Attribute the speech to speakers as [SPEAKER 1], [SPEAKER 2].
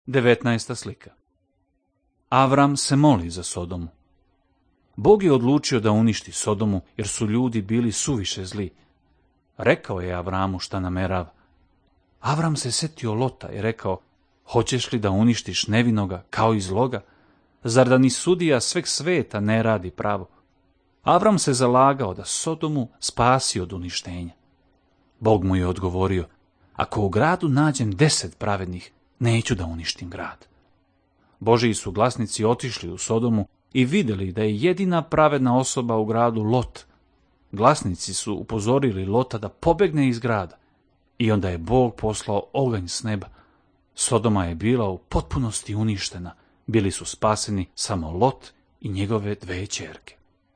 [SPEAKER 1] 19. slika. Avram se moli za Sodomu. Bog je odlučio da uništi Sodomu, jer su ljudi bili suviše zli. Rekao je Avramu šta namerava. Avram se setio Lota i rekao: hoćeš li da uništiš nevinoga kao i zloga? Zar da ni sudija sveg sveta ne radi pravo? Avram se zalagao da Sodomu spasi od uništenja. Bog mu je odgovorio: ako u gradu nađem 10 pravednih, neću da uništim grad. Božiji su glasnici otišli u Sodomu i vidjeli da je jedina pravedna osoba u gradu Lot. Glasnici su upozorili Lota da pobegne iz grada i onda je Bog poslao oganj s neba. Sodoma je bila u potpunosti uništena, bili su spaseni samo Lot i njegove 2 ćerke.